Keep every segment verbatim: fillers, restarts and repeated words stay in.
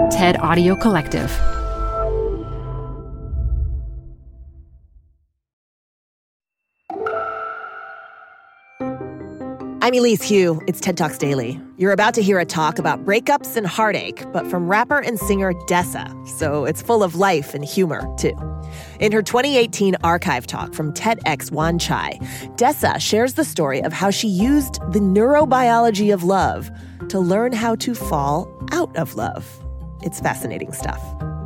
TED Audio Collective. I'm Elise Hu. It's TED Talks Daily. You're about to hear a talk about breakups and heartache, but from rapper and singer Dessa, so it's full of life and humor, too. In her twenty eighteen archive talk from TEDx Wan Chai, Dessa shares the story of how she used the neurobiology of love to learn how to fall out of love. It's fascinating stuff.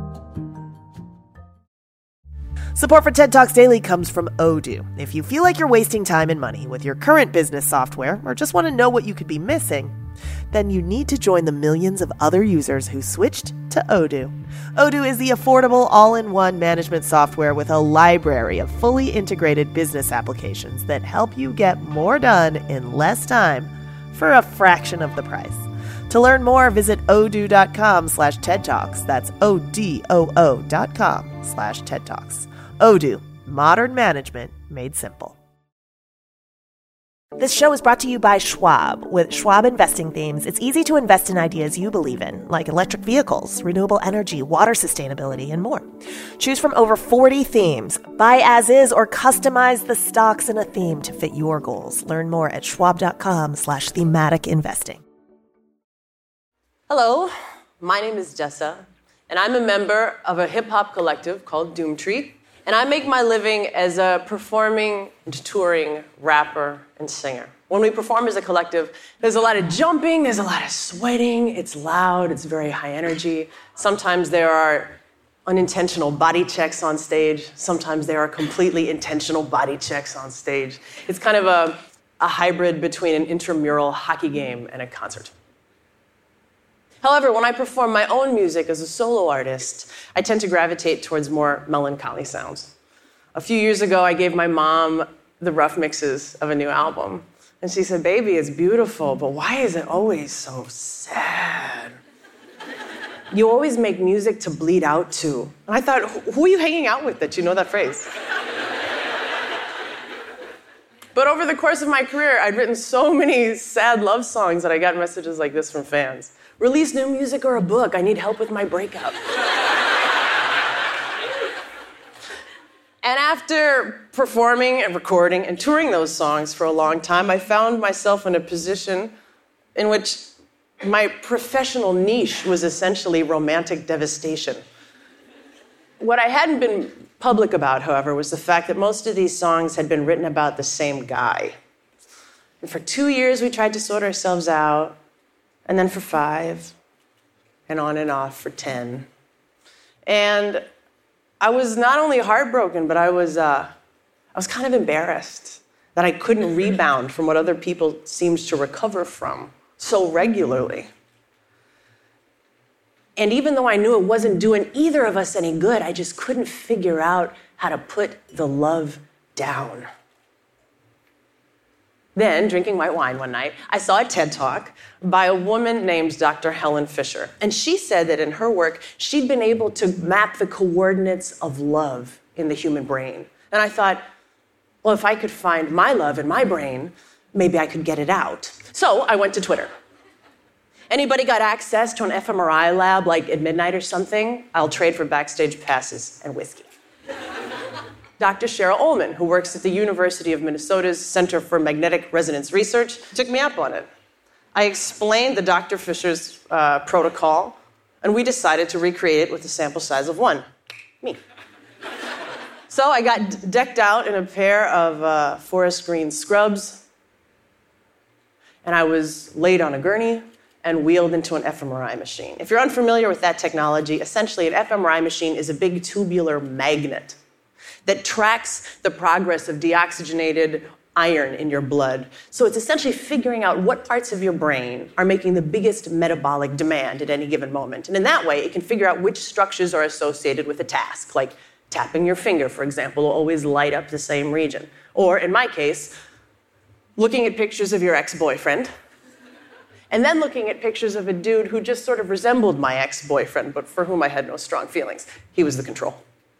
Support for TED Talks Daily comes from Odoo. If you feel like you're wasting time and money with your current business software or just want to know what you could be missing, then you need to join the millions of other users who switched to Odoo. Odoo is the affordable all-in-one management software with a library of fully integrated business applications that help you get more done in less time for a fraction of the price. To learn more, visit odoo.com slash TED Talks. That's O-D-O-O dot com slash TED Talks. Odoo, modern management made simple. This show is brought to you by Schwab. With Schwab investing themes, it's easy to invest in ideas you believe in, like electric vehicles, renewable energy, water sustainability, and more. Choose from over forty themes. Buy as is or customize the stocks in a theme to fit your goals. Learn more at schwab.com slash thematic investing. Hello, my name is Dessa, and I'm a member of a hip-hop collective called Doomtree. And I make my living as a performing and touring rapper and singer. When we perform as a collective, there's a lot of jumping, there's a lot of sweating, it's loud, it's very high energy. Sometimes there are unintentional body checks on stage. Sometimes there are completely intentional body checks on stage. It's kind of a, a hybrid between an intramural hockey game and a concert. However, when I perform my own music as a solo artist, I tend to gravitate towards more melancholy sounds. A few years ago, I gave my mom the rough mixes of a new album. And she said, "Baby, it's beautiful, but why is it always so sad? You always make music to bleed out to." And I thought, who are you hanging out with that you know that phrase? But over the course of my career, I'd written so many sad love songs that I got messages like this from fans. "Release new music or a book. I need help with my breakup." And after performing and recording and touring those songs for a long time, I found myself in a position in which my professional niche was essentially romantic devastation. What I hadn't been public about, however, was the fact that most of these songs had been written about the same guy. And for two years, we tried to sort ourselves out. And then for five, and on and off for ten. And I was not only heartbroken, but I was, uh, I was kind of embarrassed that I couldn't rebound from what other people seemed to recover from so regularly. And even though I knew it wasn't doing either of us any good, I just couldn't figure out how to put the love down. Then, drinking white wine one night, I saw a TED Talk by a woman named Doctor Helen Fisher. And she said that in her work, she'd been able to map the coordinates of love in the human brain. And I thought, well, if I could find my love in my brain, maybe I could get it out. So I went to Twitter. Anybody got access to an fMRI lab, like at midnight or something? I'll trade for backstage passes and whiskey. Doctor Cheryl Ullman, who works at the University of Minnesota's Center for Magnetic Resonance Research, took me up on it. I explained the Doctor Fisher's uh, protocol, and we decided to recreate it with a sample size of one, me. So I got d- decked out in a pair of uh, forest green scrubs, and I was laid on a gurney and wheeled into an fMRI machine. If you're unfamiliar with that technology, essentially an fMRI machine is a big tubular magnet that tracks the progress of deoxygenated iron in your blood. So it's essentially figuring out what parts of your brain are making the biggest metabolic demand at any given moment. And in that way, it can figure out which structures are associated with a task, like tapping your finger, for example, will always light up the same region. Or, in my case, looking at pictures of your ex-boyfriend, and then looking at pictures of a dude who just sort of resembled my ex-boyfriend, but for whom I had no strong feelings. He was the control.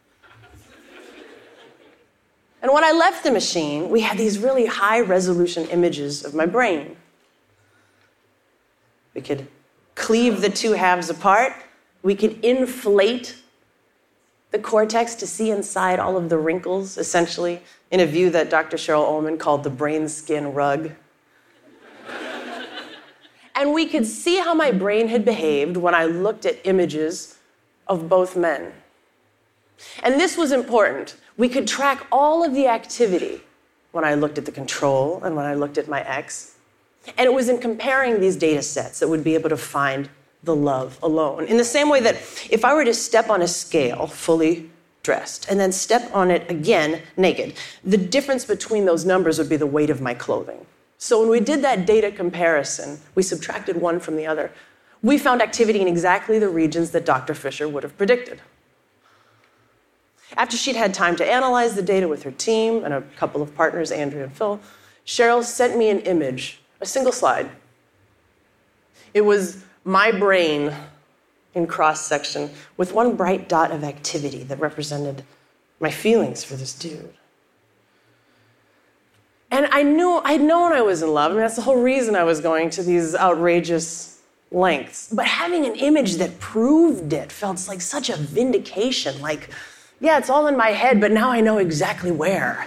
And when I left the machine, we had these really high-resolution images of my brain. We could cleave the two halves apart We could inflate the cortex to see inside all of the wrinkles, essentially, in a view that Doctor Cheryl Ullman called the brain skin rug. And we could see how my brain had behaved when I looked at images of both men. And this was important. We could track all of the activity when I looked at the control and when I looked at my ex. And it was in comparing these data sets that we'd be able to find the love alone. In the same way that if I were to step on a scale fully dressed and then step on it again naked, the difference between those numbers would be the weight of my clothing. So when we did that data comparison, we subtracted one from the other. We found activity in exactly the regions that Doctor Fisher would have predicted. After she'd had time to analyze the data with her team and a couple of partners, Andrea and Phil, Cheryl sent me an image, a single slide. It was my brain in cross-section with one bright dot of activity that represented my feelings for this dude. And I knew, I'd known I was in love. I mean, that's the whole reason I was going to these outrageous lengths. But having an image that proved it felt like such a vindication. Like, yeah, it's all in my head, but now I know exactly where.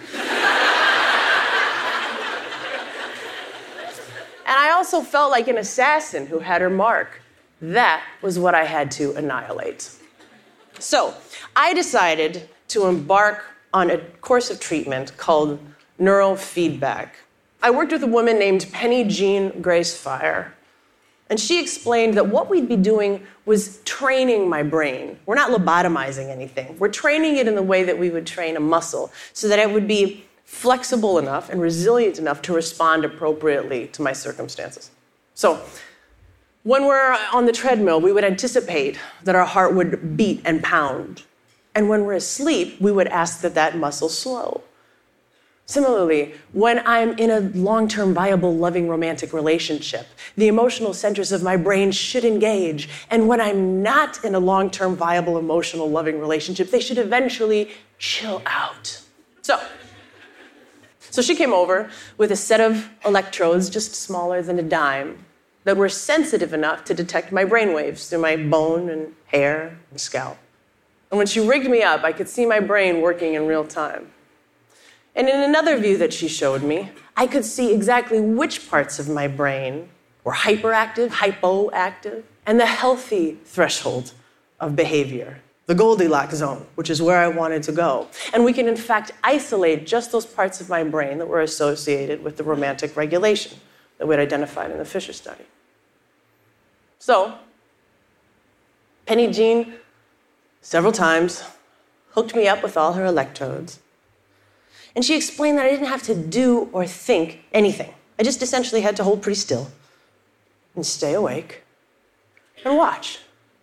And I also felt like an assassin who had her mark. That was what I had to annihilate. So I decided to embark on a course of treatment called neurofeedback. I worked with a woman named Penny Jean Grace Fire, and she explained that what we'd be doing was training my brain. We're not lobotomizing anything. We're training it in the way that we would train a muscle so that it would be flexible enough and resilient enough to respond appropriately to my circumstances. So when we're on the treadmill, we would anticipate that our heart would beat and pound. And when we're asleep, we would ask that that muscle slow. Similarly, when I'm in a long-term, viable, loving, romantic relationship, the emotional centers of my brain should engage. And when I'm not in a long-term, viable, emotional, loving relationship, they should eventually chill out. So, so she came over with a set of electrodes just smaller than a dime that were sensitive enough to detect my brainwaves through my bone and hair and scalp. And when she rigged me up, I could see my brain working in real time. And in another view that she showed me, I could see exactly which parts of my brain were hyperactive, hypoactive, and the healthy threshold of behavior, the Goldilocks zone, which is where I wanted to go. And we can, in fact, isolate just those parts of my brain that were associated with the romantic regulation that we'd identified in the Fisher study. So, Penny Jean, several times, hooked me up with all her electrodes. And she explained that I didn't have to do or think anything. I just essentially had to hold pretty still and stay awake and watch.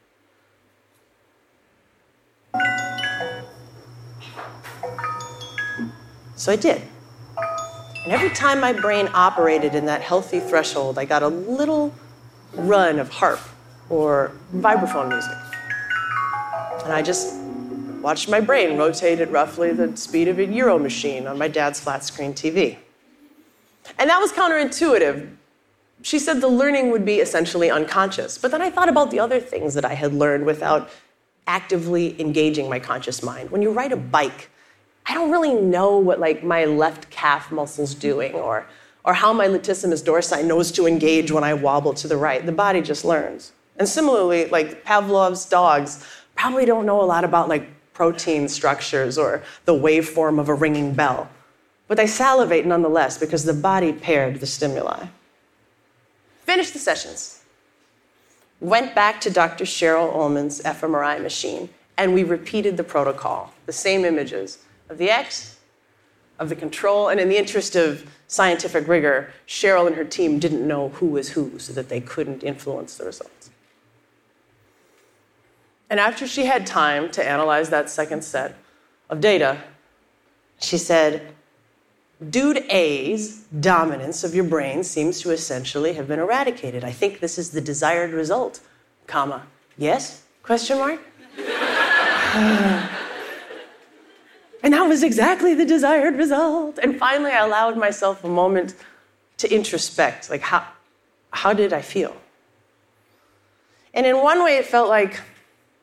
So I did. And every time my brain operated in that healthy threshold, I got a little run of harp or vibraphone music. And I just watched my brain rotate at roughly the speed of a Euro machine on my dad's flat-screen T V. And that was counterintuitive. She said the learning would be essentially unconscious. But then I thought about the other things that I had learned without actively engaging my conscious mind. When you ride a bike, I don't really know what like my left calf muscle's doing or, or how my latissimus dorsi knows to engage when I wobble to the right. The body just learns. And similarly, like Pavlov's dogs probably don't know a lot about like protein structures or the waveform of a ringing bell. But they salivate nonetheless because the body paired the stimuli. Finished the sessions. Went back to Doctor Cheryl Ullman's fMRI machine, and we repeated the protocol, the same images of the X, of the control, and in the interest of scientific rigor, Cheryl and her team didn't know who was who so that they couldn't influence the results. And after she had time to analyze that second set of data, she said, Dude A's dominance of your brain seems to essentially have been eradicated. I think this is the desired result, comma, yes, question mark? And that was exactly the desired result. And finally, I allowed myself a moment to introspect, like how, how did I feel? And in one way, it felt like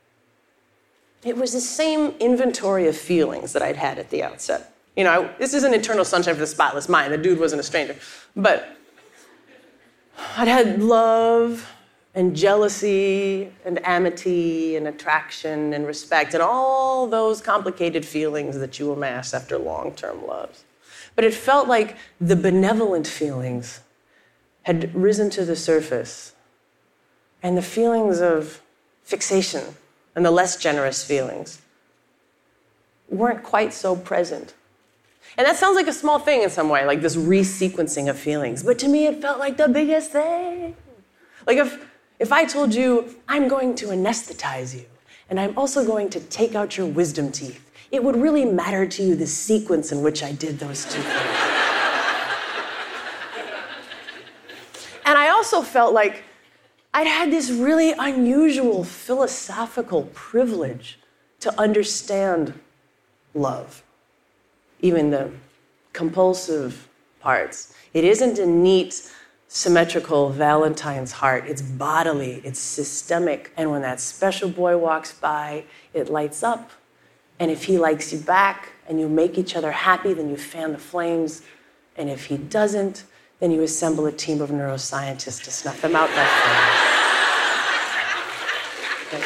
it was the same inventory of feelings that I'd had at the outset. You know, I, this isn't Eternal Sunshine of the Spotless Mind. The dude wasn't a stranger. But I'd had love and jealousy and amity and attraction and respect and all those complicated feelings that you amass after long-term loves. But it felt like the benevolent feelings had risen to the surface, and the feelings of fixation and the less generous feelings weren't quite so present. And that sounds like a small thing in some way, like this resequencing of feelings. But to me, it felt like the biggest thing. Like if, if I told you, I'm going to anesthetize you, and I'm also going to take out your wisdom teeth, it would really matter to you the sequence in which I did those two things. And I also felt like I'd had this really unusual philosophical privilege to understand love, even the compulsive parts. It isn't a neat, symmetrical Valentine's heart. It's bodily, it's systemic. And when that special boy walks by, it lights up. And if he likes you back and you make each other happy, then you fan the flames. And if he doesn't, then you assemble a team of neuroscientists to snuff them out that flames.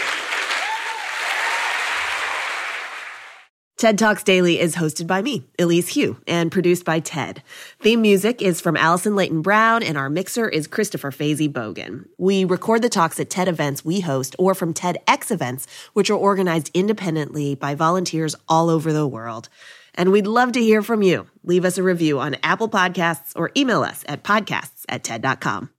TED Talks Daily is hosted by me, Elise Hu, and produced by TED. Theme music is from Allison Leighton Brown, and our mixer is Christopher Fazy Bogan. We record the talks at TED events we host or from TEDx events, which are organized independently by volunteers all over the world. And we'd love to hear from you. Leave us a review on Apple Podcasts or email us at podcasts at TED dot com.